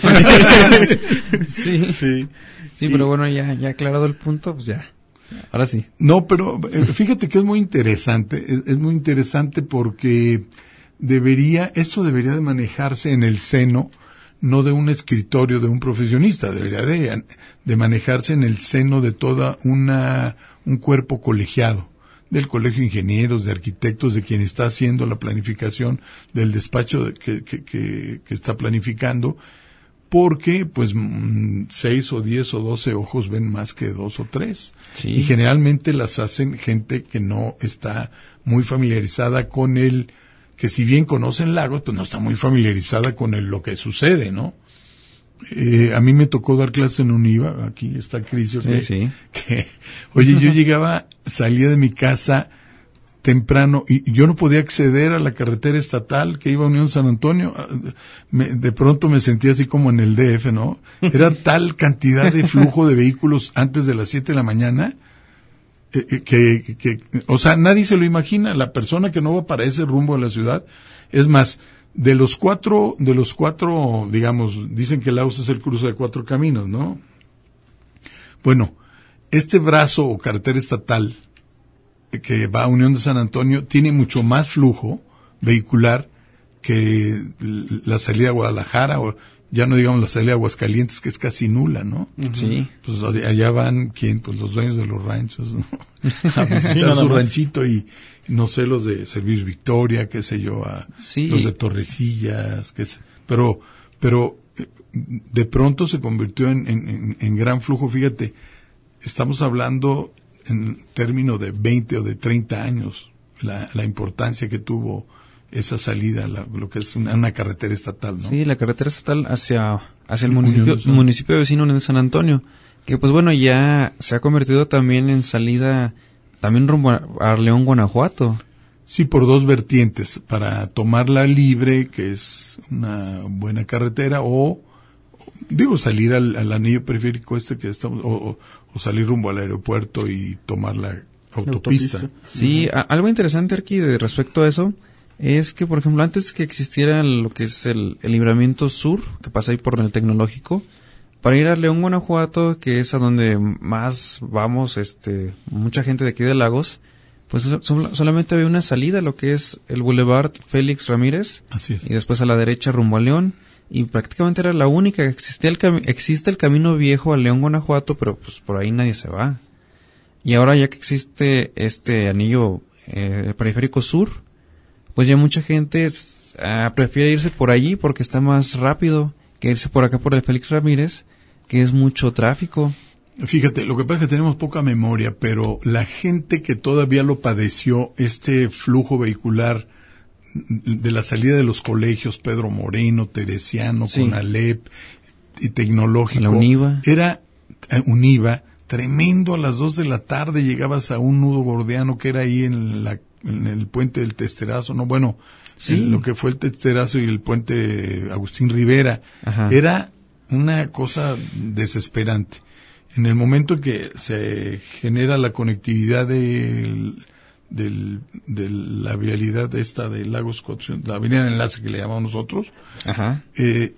sí. sí. Sí, pero bueno, ya, ya aclarado el punto, pues ya. Ahora sí. No, pero eh, fíjate que es muy interesante, es, es muy interesante porque debería, esto debería de manejarse en el seno, no de un escritorio de un profesionista, debería de, de manejarse en el seno de toda una, un cuerpo colegiado, del colegio de ingenieros, de arquitectos, de quien está haciendo la planificación del despacho de, que, que, que, que está planificando, porque pues seis o diez o doce ojos ven más que dos o tres. Sí. Y generalmente las hacen gente que no está muy familiarizada con el, que si bien conocen lagos, pues no está muy familiarizada con el, lo que sucede, ¿no? Eh, a mí me tocó dar clase en UNIVA, aquí está Crisio, sí, que, sí. que, oye, yo llegaba, salía de mi casa temprano y yo no podía acceder a la carretera estatal que iba a Unión San Antonio. Me, de pronto me sentía así como en el D F, ¿no? Era tal cantidad de flujo de vehículos antes de las siete de la mañana eh, que, que, que, o sea, nadie se lo imagina. La persona que no va para ese rumbo de la ciudad, es más, de los cuatro, de los cuatro, digamos, dicen que Laos es el cruce de cuatro caminos, ¿no? Bueno, este brazo o carretera estatal que va a Unión de San Antonio tiene mucho más flujo vehicular que la salida a Guadalajara, o ya no digamos la salida a Aguascalientes, que es casi nula, ¿no? Sí. Pues allá van, ¿quién? Pues los dueños de los ranchos, ¿no? A visitar sí, su ranchito y, no sé, los de Servicio Victoria, qué sé yo, a sí. los de Torrecillas, qué sé. Pero, pero de pronto se convirtió en, en, en gran flujo. Fíjate, estamos hablando en términos de veinte o de treinta años, la, la importancia que tuvo esa salida, la, lo que es una, una carretera estatal, ¿no? Sí, la carretera estatal hacia, hacia el municipio, municipio vecino de San Antonio, que pues bueno, ya se ha convertido también en salida, también rumbo a León, Guanajuato. Sí, por dos vertientes, para tomarla libre, que es una buena carretera, o digo, salir al, al anillo periférico este que estamos, o, o, o salir rumbo al aeropuerto y tomar la autopista. autopista. Sí, uh-huh. a, algo interesante aquí de respecto a eso es que, por ejemplo, antes que existiera lo que es el, el libramiento sur, que pasa ahí por el Tecnológico, para ir a León, Guanajuato, que es a donde más vamos, este, mucha gente de aquí de Lagos, pues so, solamente había una salida, lo que es el Boulevard Félix Ramírez. Así es. Y después a la derecha rumbo a León. Y prácticamente era la única. Existía el cami- existe el camino viejo a León, Guanajuato, pero pues por ahí nadie se va. Y ahora ya que existe este anillo eh, periférico sur, pues ya mucha gente uh, prefiere irse por allí porque está más rápido que irse por acá por el Félix Ramírez, que es mucho tráfico. Fíjate, lo que pasa es que tenemos poca memoria, pero la gente que todavía lo padeció, este flujo vehicular de la salida de los colegios, Pedro Moreno, Teresiano, sí. Conalep y Tecnológico, la UNIVA. Era eh, UNIVA, tremendo. A las dos de la tarde llegabas a un nudo gordiano que era ahí en, la, en el puente del Testerazo, no, bueno, sí. en lo que fue el Testerazo y el puente Agustín Rivera. Ajá. Era una cosa desesperante. En el momento en que se genera la conectividad del Del, de la vialidad esta de Lagos cuatrocientos, la avenida de enlace que le llamamos nosotros, Ajá. Eh,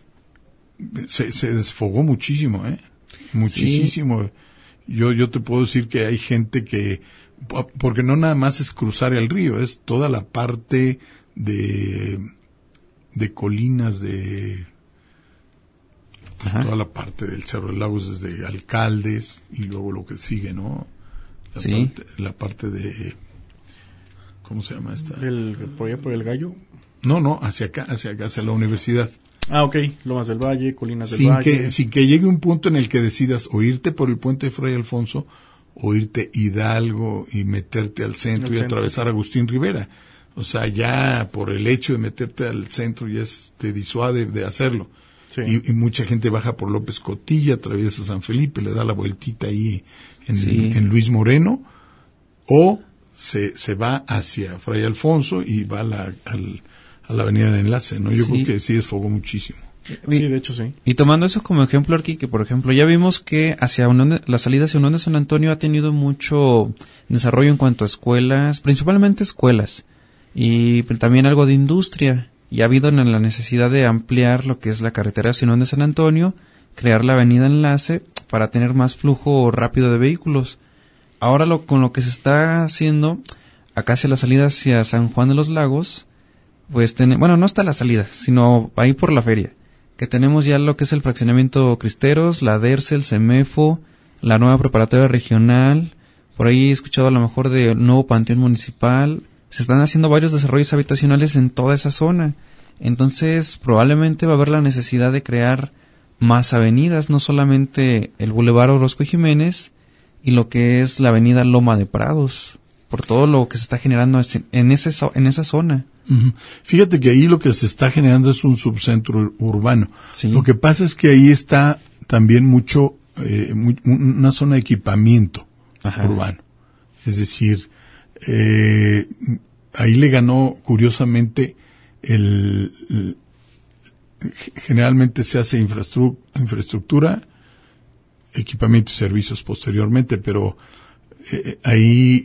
se, se desfogó muchísimo, ¿eh? Muchísimo. Sí. Yo, yo te puedo decir que hay gente que, porque no nada más es cruzar el río, es toda la parte de, de colinas, de, pues toda la parte del Cerro de Lagos desde Alcaldes y luego lo que sigue, ¿no? La, sí. parte, la parte de, ¿cómo se llama esta? ¿El, por allá por el Gallo? No, no, hacia acá, hacia acá, hacia la universidad. Ah, ok, Lomas del Valle, Colinas del sin Valle. Que, sin que llegue un punto en el que decidas o irte por el puente de Fray Alfonso o irte Hidalgo y meterte al centro el y centro. Atravesar Agustín Rivera. O sea, ya por el hecho de meterte al centro ya es, te disuade de hacerlo. Sí. Y, y mucha gente baja por López Cotilla, atraviesa San Felipe, le da la vueltita ahí en, sí. en Luis Moreno, o se, se va hacia Fray Alfonso y va a la, al, a la avenida de Enlace, ¿no? Yo sí. creo que sí desfogó muchísimo. Sí, de hecho sí. Y tomando eso como ejemplo aquí, que por ejemplo ya vimos que hacia Unión de, la salida hacia Unión de San Antonio ha tenido mucho desarrollo en cuanto a escuelas, principalmente escuelas, y también algo de industria, y ha habido la necesidad de ampliar lo que es la carretera hacia Unión de San Antonio, crear la avenida Enlace para tener más flujo rápido de vehículos. Ahora lo, con lo que se está haciendo acá hacia la salida hacia San Juan de los Lagos, pues ten, bueno, no está la salida, sino ahí por la feria, que tenemos ya lo que es el fraccionamiento Cristeros, la DERCE, el CEMEFO, la nueva preparatoria regional, por ahí he escuchado a lo mejor de nuevo panteón municipal. Se están haciendo varios desarrollos habitacionales en toda esa zona, entonces probablemente va a haber la necesidad de crear más avenidas, no solamente el Boulevard Orozco y Jiménez y lo que es la avenida Loma de Prados, por todo lo que se está generando en, ese, en esa zona. Uh-huh. Fíjate que ahí lo que se está generando es un subcentro urbano. Sí. Lo que pasa es que ahí está también mucho, eh, muy, una zona de equipamiento Ajá. urbano. Es decir, eh, ahí le ganó curiosamente el, el generalmente se hace infraestru- infraestructura, equipamiento y servicios posteriormente, pero eh, ahí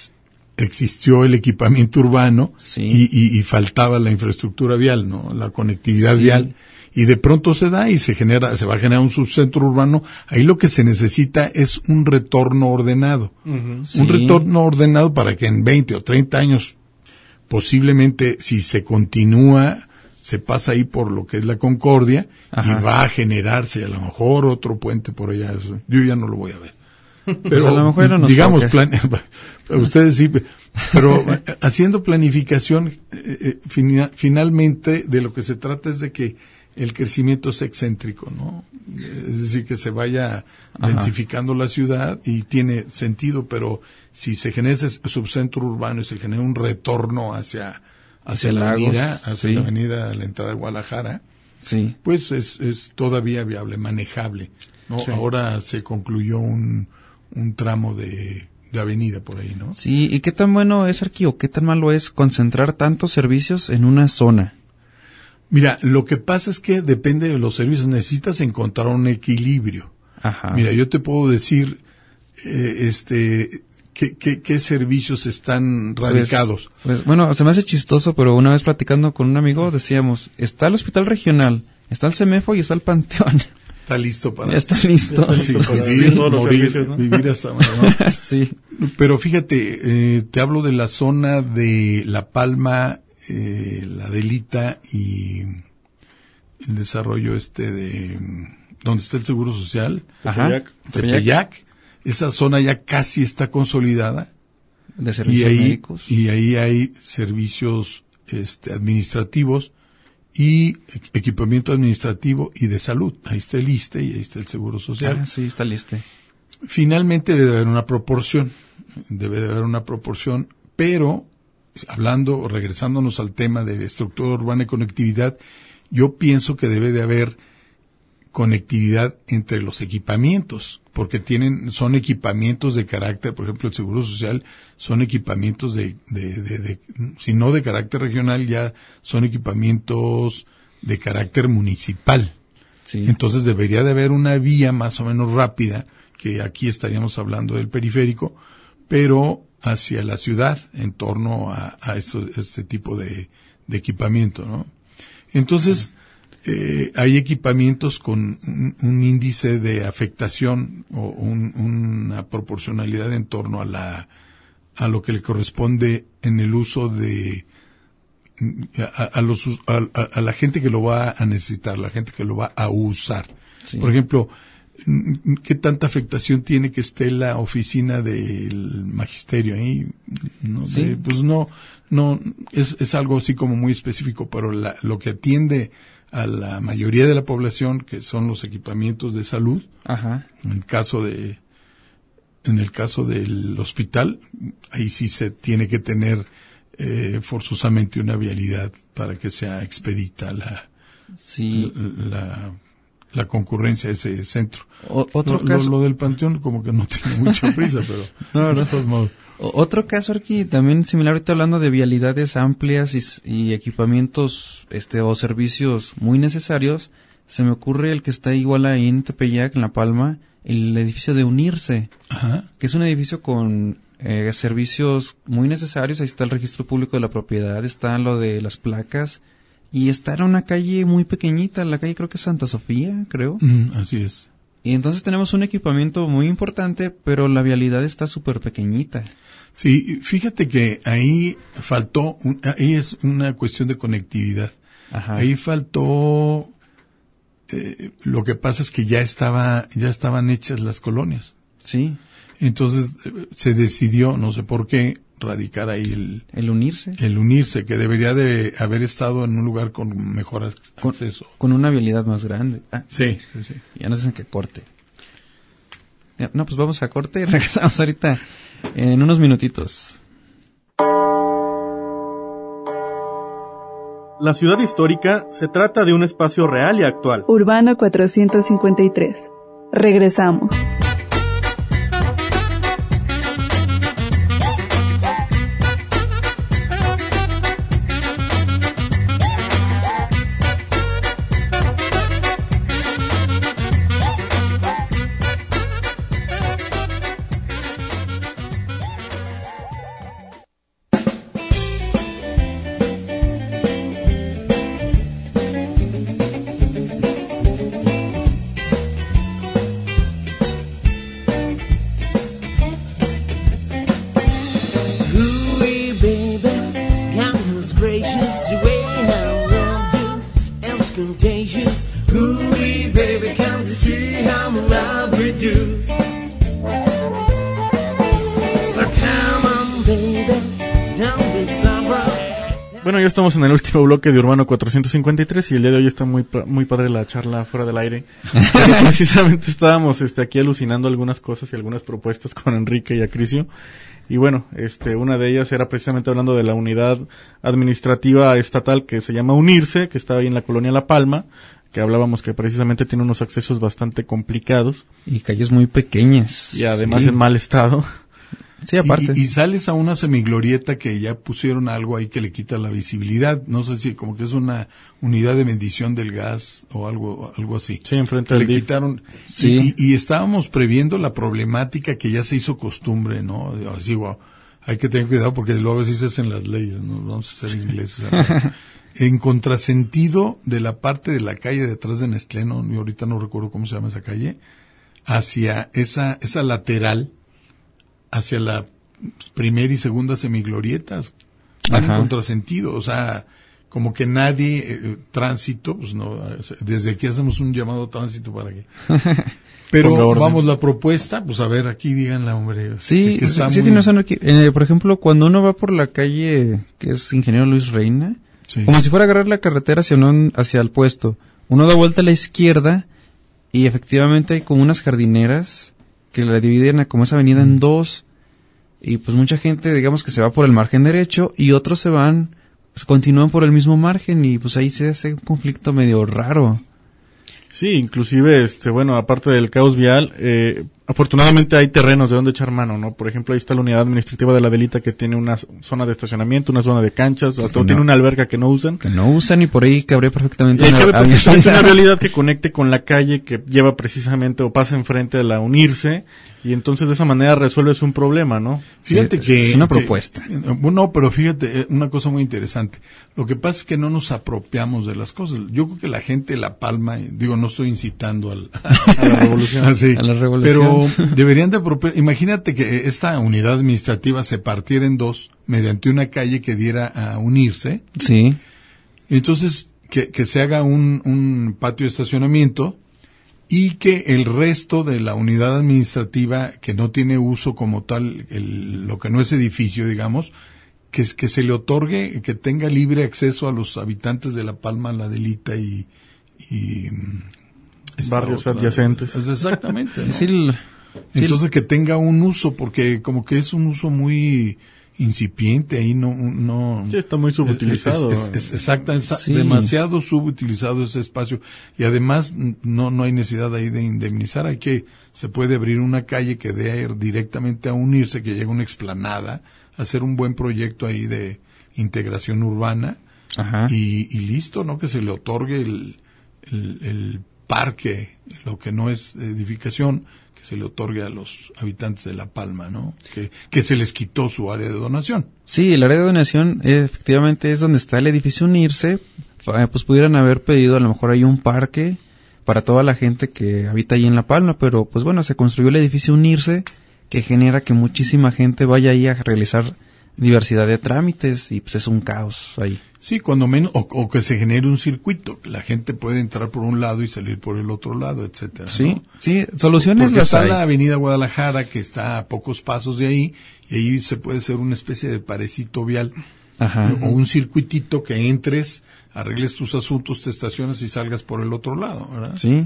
existió el equipamiento urbano sí. y, y, y faltaba la infraestructura vial, ¿no? La conectividad sí. vial. Y de pronto se da y se genera, se va a generar un subcentro urbano. Ahí lo que se necesita es un retorno ordenado. Uh-huh. Sí. Un retorno ordenado para que en veinte o treinta años, posiblemente, si se continúa, se pasa ahí por lo que es la Concordia Ajá. y va a generarse a lo mejor otro puente por allá. Yo ya no lo voy a ver. Pero pues a lo mejor no nos digamos, plan, ustedes sí, pero haciendo planificación, eh, eh, fina, finalmente de lo que se trata es de que el crecimiento es excéntrico, ¿no? Es decir, que se vaya Ajá. densificando la ciudad y tiene sentido, pero si se genera ese subcentro urbano y se genera un retorno hacia hacia la Lagos, avenida, hacia sí. la avenida a la entrada de Guadalajara, sí. pues es, es todavía viable, manejable, ¿no? Sí. Ahora se concluyó un un tramo de, de avenida por ahí, ¿no? Sí, ¿y qué tan bueno es, Arquío? ¿Qué tan malo es concentrar tantos servicios en una zona? Mira, lo que pasa es que depende de los servicios, necesitas encontrar un equilibrio. Ajá. Mira, yo te puedo decir, eh, este, qué, qué, qué servicios están radicados. Pues, pues, bueno, se me hace chistoso, pero una vez platicando con un amigo decíamos, está el hospital regional, está el CEMEFO y está el Panteón. Está listo para... Ya está listo. Está listo sí, para sí, vivir, todos los morir, servicios, ¿no? vivir hasta... ¿no? Sí. Pero fíjate, eh, te hablo de la zona de La Palma, eh, La Delita y el desarrollo este de... donde está el Seguro Social. Ajá. Tepeyac. Esa zona ya casi está consolidada. De servicios y ahí, médicos. Y ahí hay servicios este, administrativos y equipamiento administrativo y de salud. Ahí está el ISSSTE y ahí está el Seguro Social. Ah, sí, está el ISSSTE. Finalmente debe haber una proporción, debe de haber una proporción, pero hablando, regresándonos al tema de estructura urbana y conectividad, yo pienso que debe de haber conectividad entre los equipamientos, porque tienen, son equipamientos de carácter, por ejemplo, el Seguro Social son equipamientos de, de, de, de, si no de carácter regional, ya son equipamientos de carácter municipal. Sí. Entonces debería de haber una vía más o menos rápida, que aquí estaríamos hablando del periférico, pero hacia la ciudad, en torno a, a eso, este tipo de, de equipamiento, ¿no? Entonces, eh, hay equipamientos con un, un índice de afectación o un, una proporcionalidad en torno a la, a lo que le corresponde en el uso de, a, a los, a, a la gente que lo va a necesitar, la gente que lo va a usar. Sí. Por ejemplo, ¿qué tanta afectación tiene que esté la oficina del magisterio ahí? No sé, sí. Pues no, no, es, es algo así como muy específico, pero la, lo que atiende a la mayoría de la población, que son los equipamientos de salud, Ajá. en el caso de, en el caso del hospital, ahí sí se tiene que tener eh, forzosamente una vialidad para que sea expedita la, sí. la, la la concurrencia de ese centro. O, otro lo, caso... lo, lo del Panteón como que no tiene mucha prisa, pero no, de todos modos. Otro caso aquí también similar, ahorita hablando de vialidades amplias y, y equipamientos este o servicios muy necesarios, se me ocurre el que está igual ahí en Tepeyac, en La Palma, el edificio de Unirse, Ajá. que es un edificio con eh, servicios muy necesarios. Ahí está el registro público de la propiedad, está lo de las placas, y está en una calle muy pequeñita, la calle creo que es Santa Sofía, creo. Mm, así es. Y entonces tenemos un equipamiento muy importante, pero la vialidad está súper pequeñita. Sí, fíjate que ahí faltó, un, ahí es una cuestión de conectividad. Ajá. Ahí faltó, eh, lo que pasa es que ya estaba, ya estaban hechas las colonias. Sí. Entonces eh, se decidió, no sé por qué, radicar ahí el, el unirse. El unirse, que debería de haber estado en un lugar con mejor acceso. Con, con una vialidad más grande. Ah, sí, sí, sí. Ya nos dicen que corte. Ya, no, pues vamos a corte y regresamos ahorita en unos minutitos. La ciudad histórica se trata de un espacio real y actual. Urbano cuatrocientos cincuenta y tres. Regresamos. Bueno, ya estamos en el último bloque de Urbano cuatrocientos cincuenta y tres y el día de hoy está muy muy padre la charla fuera del aire. Precisamente estábamos este aquí alucinando algunas cosas y algunas propuestas con Enrique y Acricio. Y bueno, este una de ellas era precisamente hablando de la unidad administrativa estatal que se llama Unirse, que está ahí en la colonia La Palma, que hablábamos que precisamente tiene unos accesos bastante complicados. Y calles muy pequeñas. Y además sí. en mal estado. Sí, aparte. Y, y sales a una semiglorieta que ya pusieron algo ahí que le quita la visibilidad. No sé si como que es una unidad de medición del gas o algo algo así. Sí, enfrente del le D I F. quitaron. Sí. Y, y estábamos previendo la problemática que ya se hizo costumbre, ¿no? Así, wow, hay que tener cuidado porque luego así se hacen las leyes, ¿no? Vamos a ser ingleses. En contrasentido de la parte de la calle detrás de Nestlé, no, yo ahorita no recuerdo cómo se llama esa calle, hacia esa esa lateral, hacia la primera y segunda semiglorietas, van en contrasentido, o sea, como que nadie, eh, tránsito, pues no, desde aquí hacemos un llamado tránsito para que... Pero vamos, la propuesta, pues a ver, aquí díganla, hombre. Sí, que está sí, muy... tiene razón aquí. Eh, por ejemplo, cuando uno va por la calle, que es Ingeniero Luis Reina, sí. Como si fuera a agarrar la carretera hacia, un, hacia el puesto, uno da vuelta a la izquierda y efectivamente hay como unas jardineras que la dividen a como esa avenida mm. en dos, y pues mucha gente, digamos que se va por el margen derecho y otros se van, pues continúan por el mismo margen y pues ahí se hace un conflicto medio raro. Sí, inclusive, este, bueno, aparte del caos vial, eh, afortunadamente hay terrenos de donde echar mano, ¿no? Por ejemplo, ahí está la unidad administrativa de la Delita que tiene una zona de estacionamiento, una zona de canchas, hasta no, tiene una alberca que no usan. Que no usan y por ahí cabría perfectamente y una, cabe perfectamente una realidad que conecte con la calle que lleva precisamente o pasa enfrente a la Unirse, y entonces de esa manera resuelves un problema, ¿no? Fíjate sí, que... Es una que, propuesta. No, pero fíjate, una cosa muy interesante. Lo que pasa es que no nos apropiamos de las cosas. Yo creo que la gente de La Palma, digo, no estoy incitando al, a la revolución. Ah, sí, a la revolución. Pero deberían de apropiar. Imagínate que esta unidad administrativa se partiera en dos mediante una calle que diera a Unirse. Sí. Entonces, que, que se haga un, un patio de estacionamiento y que el resto de la unidad administrativa que no tiene uso como tal, el, lo que no es edificio, digamos, que, que se le otorgue, que tenga libre acceso a los habitantes de La Palma, La Delita y... y barrios otra, adyacentes. Exactamente, ¿no? Sí, el, Entonces sí, que tenga un uso, porque como que es un uso muy incipiente, ahí no... no sí, está muy subutilizado. Es, es, es, es exacta, es sí. demasiado subutilizado ese espacio, y además no no hay necesidad ahí de indemnizar, hay que, se puede abrir una calle que dé directamente a unirse, que llegue una explanada, hacer un buen proyecto ahí de integración urbana, Ajá. Y, y listo, ¿no? Que se le otorgue el, el, el parque, lo que no es edificación, que se le otorgue a los habitantes de La Palma, ¿no? Que, que se les quitó su área de donación. Sí, el área de donación eh, efectivamente es donde está el edificio Unirse. Eh, pues pudieran haber pedido a lo mejor ahí un parque para toda la gente que habita ahí en La Palma, pero pues bueno, se construyó el edificio Unirse, que genera que muchísima gente vaya ahí a realizar diversidad de trámites, y pues es un caos ahí. Sí, cuando menos, o, o que se genere un circuito, que la gente puede entrar por un lado y salir por el otro lado, etcétera. Sí, ¿no? sí, soluciones Porque las está hay. la avenida Guadalajara, que está a pocos pasos de ahí, y ahí se puede hacer una especie de parecito vial, Ajá. o un circuitito que entres, arregles tus asuntos, te estaciones y salgas por el otro lado, ¿verdad? Sí.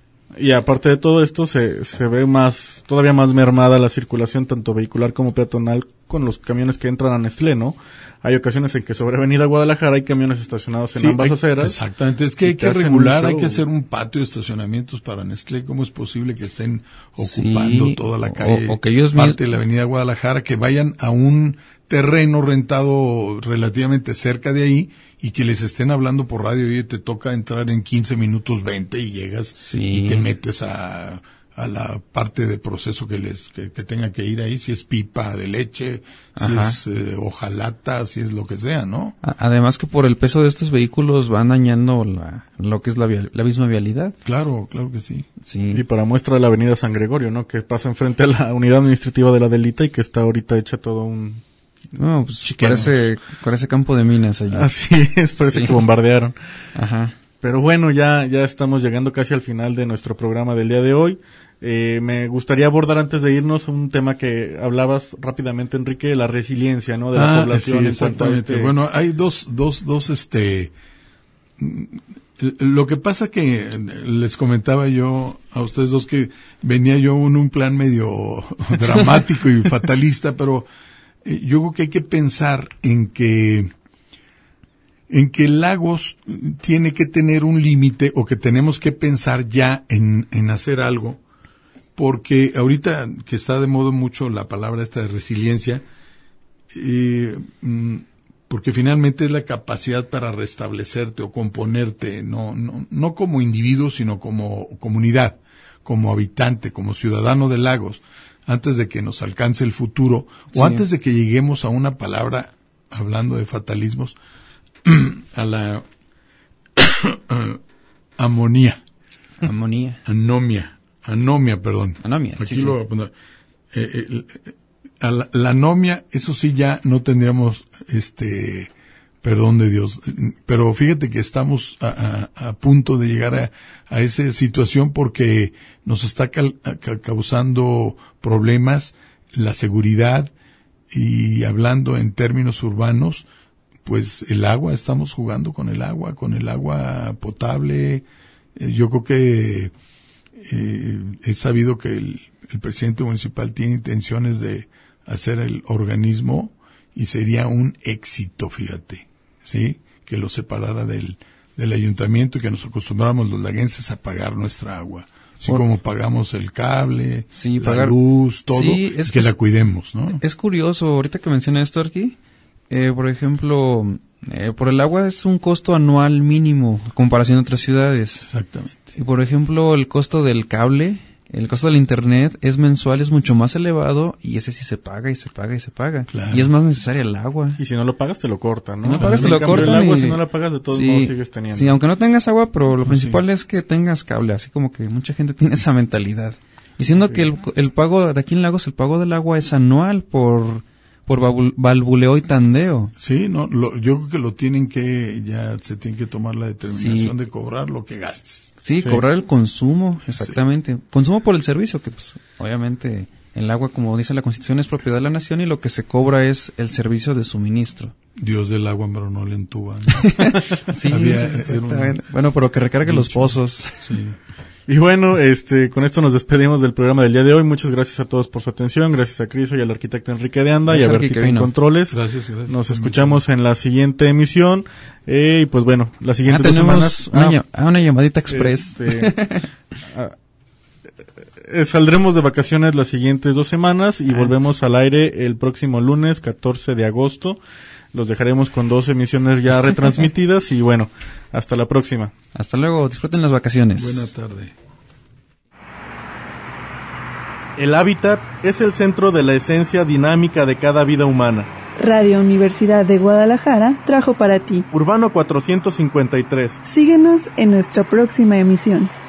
Y aparte de todo esto, se, se ve más, todavía más mermada la circulación, tanto vehicular como peatonal, con los camiones que entran a Nestlé, ¿no? Hay ocasiones en que sobre Avenida Guadalajara hay camiones estacionados en Sí, ambas hay- aceras. Exactamente, es que hay y que hacen regular, un hay show. que hacer un patio de estacionamientos para Nestlé. ¿Cómo es posible que estén ocupando Sí, toda la o- calle, o que ellos parte mis- de la avenida Guadalajara, que vayan a un terreno rentado relativamente cerca de ahí y que les estén hablando por radio, oye, te toca entrar en quince minutos veinte y llegas Sí. y te metes a, a la parte de proceso que les que, que tenga que ir ahí, si es pipa de leche, si Ajá. es eh, hojalata, si es lo que sea, ¿no? A- Además que por el peso de estos vehículos van dañando la, lo que es la, vial- la misma vialidad. Claro, claro que sí. Sí. Y para muestra la Avenida San Gregorio, ¿no? Que pasa enfrente a la unidad administrativa de la Delita y que está ahorita hecha todo un... No, pues Chiquero. parece, parece campo de minas allá. Así es, parece Sí. que bombardearon. Ajá. Pero bueno, ya, ya estamos llegando casi al final de nuestro programa del día de hoy. Eh, me gustaría abordar antes de irnos un tema que hablabas rápidamente, Enrique, la resiliencia, ¿no? De la Ah, población sí, en cuanto a exactamente. este... Bueno, hay dos, dos, dos, este, mm, lo que pasa que les comentaba yo a ustedes dos que venía yo en un plan medio dramático y fatalista, pero eh, yo creo que hay que pensar en que en que Lagos tiene que tener un límite, o que tenemos que pensar ya en, en hacer algo, porque ahorita que está de moda mucho la palabra esta de resiliencia, eh, mm, porque finalmente es la capacidad para restablecerte o componerte, no, no, no como individuo, sino como comunidad, como habitante, como ciudadano de Lagos, antes de que nos alcance el futuro, Sí. o antes de que lleguemos a una palabra, hablando de fatalismos, a la amonía, Amonía. anomia, anomia, perdón. Anomia, Aquí sí, lo sí. voy a poner. Eh, eh, eh, a la, la anomia, eso sí ya no tendríamos, este, perdón de Dios, pero fíjate que estamos a, a, a punto de llegar a, a esa situación porque nos está cal, a, ca- causando problemas la seguridad, y hablando en términos urbanos, pues el agua, estamos jugando con el agua, con el agua potable. Eh, yo creo que eh, he sabido que el, el presidente municipal tiene intenciones de hacer el organismo y sería un éxito, fíjate, ¿sí? Que lo separara del, del ayuntamiento y que nos acostumbráramos los laguenses a pagar nuestra agua. Así Por- como pagamos el cable, Sí, la pagar- luz, todo, Sí, es y que que la es- cuidemos, ¿no? Es curioso, ahorita que menciona esto aquí, eh, por ejemplo, eh, por el agua es un costo anual mínimo a comparación de otras ciudades. Exactamente. Y por ejemplo, el costo del cable, el costo del internet es mensual, es mucho más elevado, y ese sí se paga y se paga y se paga. Claro. Y es más necesaria el agua. Y si no lo pagas, te lo cortan, ¿no? Si no pagas, te En lo cambio, cortan. El agua, y- si no la pagas, de todos Sí, modos sigues teniendo. Sí, aunque no tengas agua, pero lo Pues principal sí. es que tengas cable, así como que mucha gente tiene esa mentalidad. Y siendo Sí. que el, el pago, de aquí en Lagos, el pago del agua es anual por, por valvul- valvuleo y tandeo. Sí, no, lo, yo creo que lo tienen que, ya se tiene que tomar la determinación Sí. de cobrar lo que gastes. Sí, Sí. cobrar el consumo, exactamente. Consumo por el servicio, que pues obviamente el agua, como dice la Constitución, es propiedad de la nación, y lo que se cobra es el servicio de suministro. Dios del agua, pero no le entuba. ¿no? Sí, Había- exactamente. Bueno, pero que recargue los dicho. pozos. Sí. Y bueno, este, con esto nos despedimos del programa del día de hoy. Muchas gracias a todos por su atención. Gracias a Criso y al arquitecto Enrique de Anda gracias y a Bertita en Controles. Gracias, gracias. Nos escuchamos en la siguiente emisión. Eh, y pues bueno, las siguientes ah, dos semanas. Una, ah, una llamadita express. Este, ah, eh, saldremos de vacaciones las siguientes dos semanas y ah. volvemos al aire el próximo lunes, catorce de agosto. Los dejaremos con dos emisiones ya retransmitidas y bueno, hasta la próxima. Hasta luego, disfruten las vacaciones. Buena tarde. El hábitat es el centro de la esencia dinámica de cada vida humana. Radio Universidad de Guadalajara trajo para ti Urbano cuatrocientos cincuenta y tres. Síguenos en nuestra próxima emisión.